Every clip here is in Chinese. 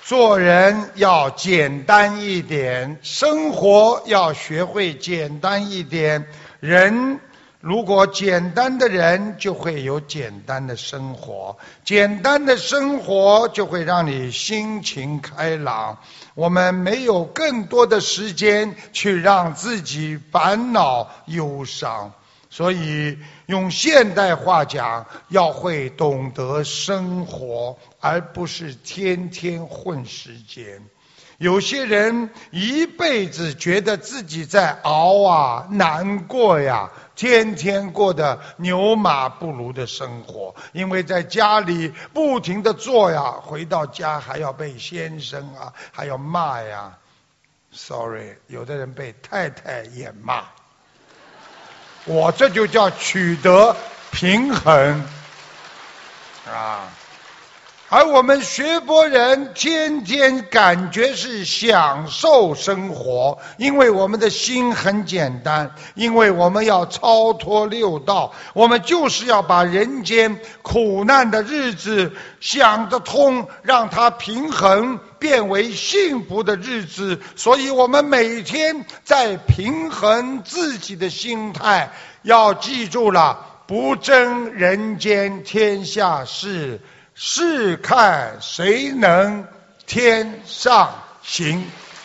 做人要简单一点，生活要学会简单一点。人如果简单的人，就会有简单的生活，简单的生活就会让你心情开朗。我们没有更多的时间去让自己烦恼忧伤，所以用现代话讲，要会懂得生活，而不是天天混时间。有些人一辈子觉得自己在熬啊，难过呀，天天过得牛马不如的生活，因为在家里不停地做呀，回到家还要被先生啊，还要骂呀。Sorry， 有的人被太太也骂。我这就叫取得平衡啊！而我们学佛人天天感觉是享受生活，因为我们的心很简单，因为我们要超脱六道，我们就是要把人间苦难的日子想得通，让它平衡变为幸福的日子。所以我们每天在平衡自己的心态，要记住了，不争人间天下事，试看谁能天上行。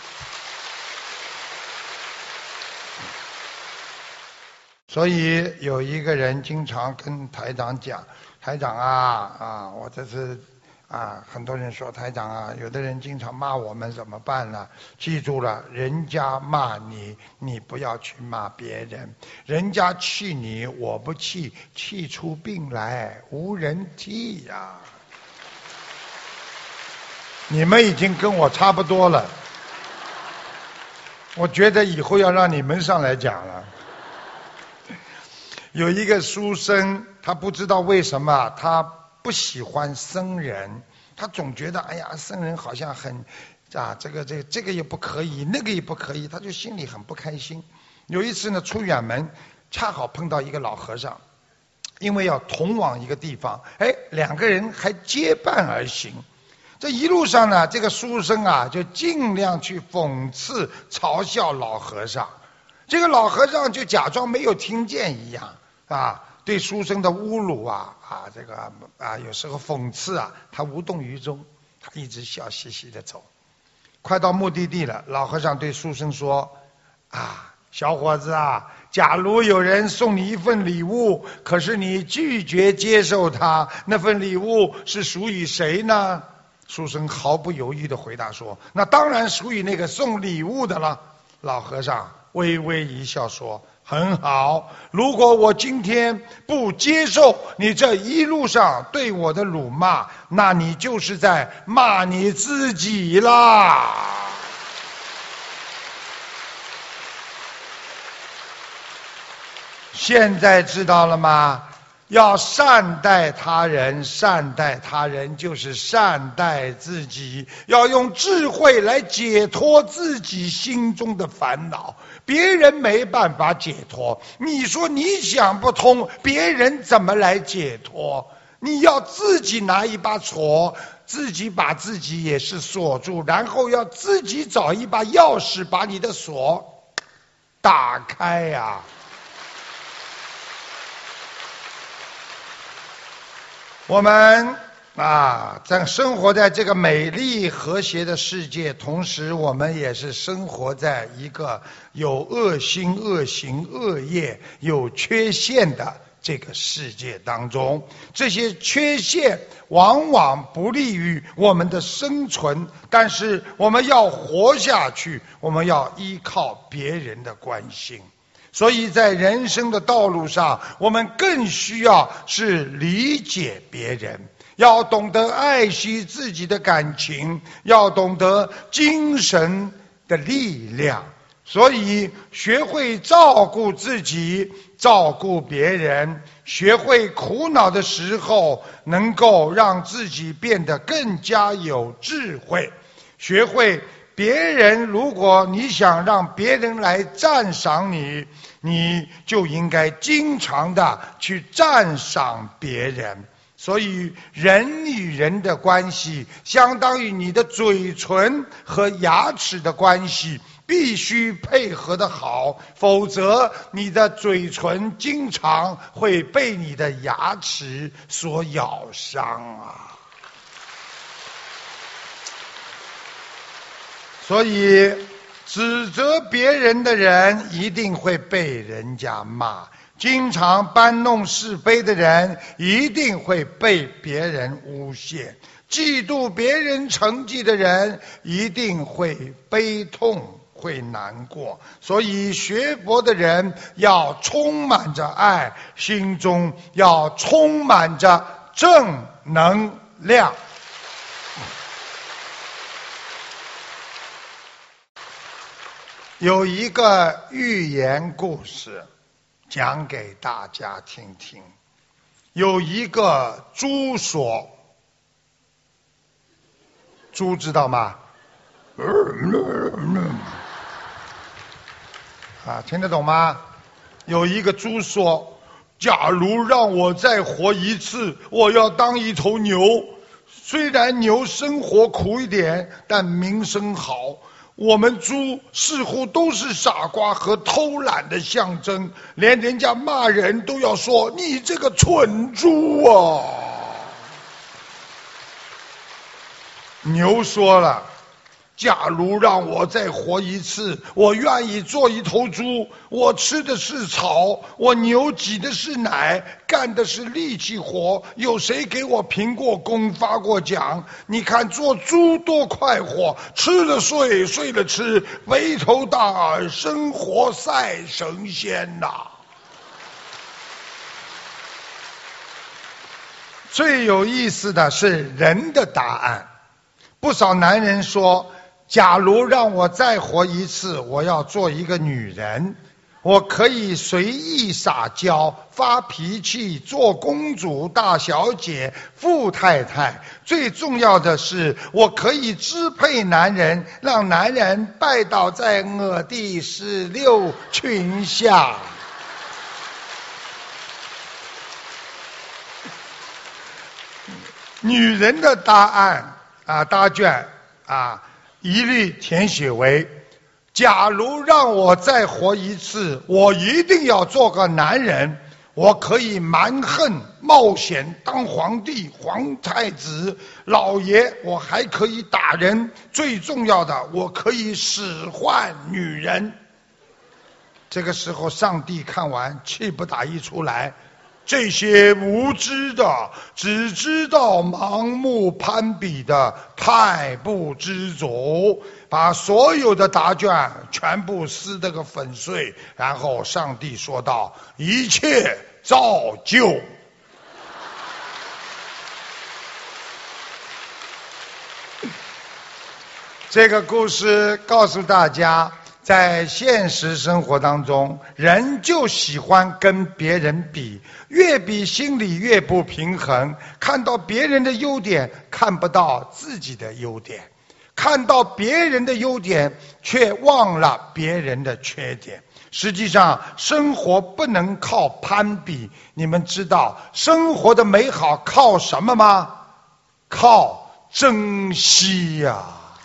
所以有一个人经常跟台长讲，台长我这次很多人说台长啊，有的人经常骂我们怎么办呢？记住了，人家骂你，你不要去骂别人；人家气你，我不气，气出病来无人替呀。你们已经跟我差不多了，我觉得以后要让你们上来讲了。有一个书生，他不知道为什么他不喜欢僧人，他总觉得僧人好像很这个也不可以，那个也不可以，他就心里很不开心。有一次呢，出远门，恰好碰到一个老和尚，因为要同往一个地方，两个人还结伴而行。这一路上呢，这个书生就尽量去讽刺嘲笑老和尚，这个老和尚就假装没有听见一样对书生的侮辱有时候讽刺他无动于衷，他一直笑嘻嘻的走。快到目的地了，老和尚对书生说小伙子假如有人送你一份礼物，可是你拒绝接受它，那份礼物是属于谁呢？书生毫不犹豫地回答说，那当然属于那个送礼物的了。老和尚微微一笑说，很好，如果我今天不接受你这一路上对我的辱骂，那你就是在骂你自己啦。现在知道了吗？要善待他人，善待他人就是善待自己，要用智慧来解脱自己心中的烦恼，别人没办法解脱，你说你想不通，别人怎么来解脱？你要自己拿一把锁，自己把自己也是锁住，然后要自己找一把钥匙把你的锁打开呀。我们在生活在这个美丽和谐的世界，同时我们也是生活在一个有恶心、恶行、恶业、有缺陷的这个世界当中。这些缺陷往往不利于我们的生存，但是我们要活下去，我们要依靠别人的关心。所以在人生的道路上，我们更需要是理解别人，要懂得爱惜自己的感情，要懂得精神的力量。所以学会照顾自己，照顾别人，学会苦恼的时候能够让自己变得更加有智慧，学会别人，如果你想让别人来赞赏你，你就应该经常的去赞赏别人。 所以人与人的关系，相当于你的嘴唇和牙齿的关系，必须配合得好，否则你的嘴唇经常会被你的牙齿所咬伤啊。所以指责别人的人一定会被人家骂，经常搬弄是非的人一定会被别人诬陷，嫉妒别人成绩的人一定会悲痛会难过。所以学佛的人要充满着爱，心中要充满着正能量。有一个寓言故事讲给大家听听。有一个猪说，猪知道吗？听得懂吗？有一个猪说，假如让我再活一次，我要当一头牛。虽然牛生活苦一点，但名声好。我们猪似乎都是傻瓜和偷懒的象征，连人家骂人都要说你这个蠢猪啊。牛说了，假如让我再活一次，我愿意做一头猪。我吃的是草，我牛挤的是奶，干的是力气活，有谁给我评过功发过奖？你看做猪多快活，吃了睡，睡了吃，肥头大耳，生活赛神仙呐。最有意思的是人的答案。不少男人说，假如让我再活一次，我要做一个女人，我可以随意撒娇，发脾气，做公主、大小姐、富太太。最重要的是，我可以支配男人，让男人拜倒在我的石榴裙下。女人的答案答卷一律填写为，假如让我再活一次，我一定要做个男人，我可以蛮横冒险当皇帝、皇太子、老爷，我还可以打人，最重要的，我可以使唤女人。这个时候上帝看完气不打一处来，这些无知的，只知道盲目攀比的，太不知足，把所有的答卷全部撕得个粉碎。然后上帝说道：一切照旧。这个故事告诉大家，在现实生活当中，人就喜欢跟别人比，越比心里越不平衡，看到别人的优点，看不到自己的优点，看到别人的优点，却忘了别人的缺点。实际上，生活不能靠攀比。你们知道生活的美好靠什么吗？靠珍惜呀。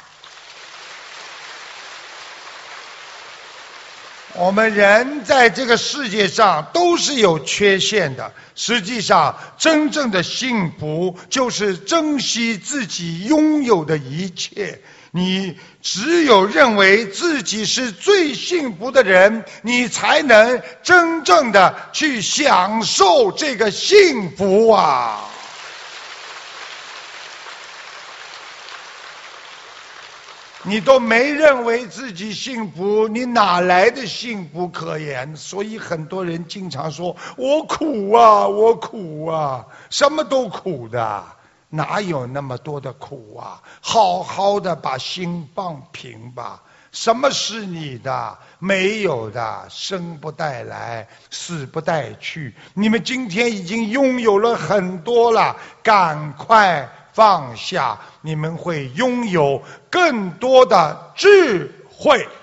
我们人在这个世界上都是有缺陷的，实际上真正的幸福就是珍惜自己拥有的一切。你只有认为自己是最幸福的人，你才能真正的去享受这个幸福啊。你都没认为自己幸福，你哪来的幸福可言？所以很多人经常说我苦啊，我苦啊，什么都苦的，哪有那么多的苦啊？好好的把心放平吧。什么是你的？没有的，生不带来，死不带去。你们今天已经拥有了很多了，赶快放下，你们会拥有更多的智慧。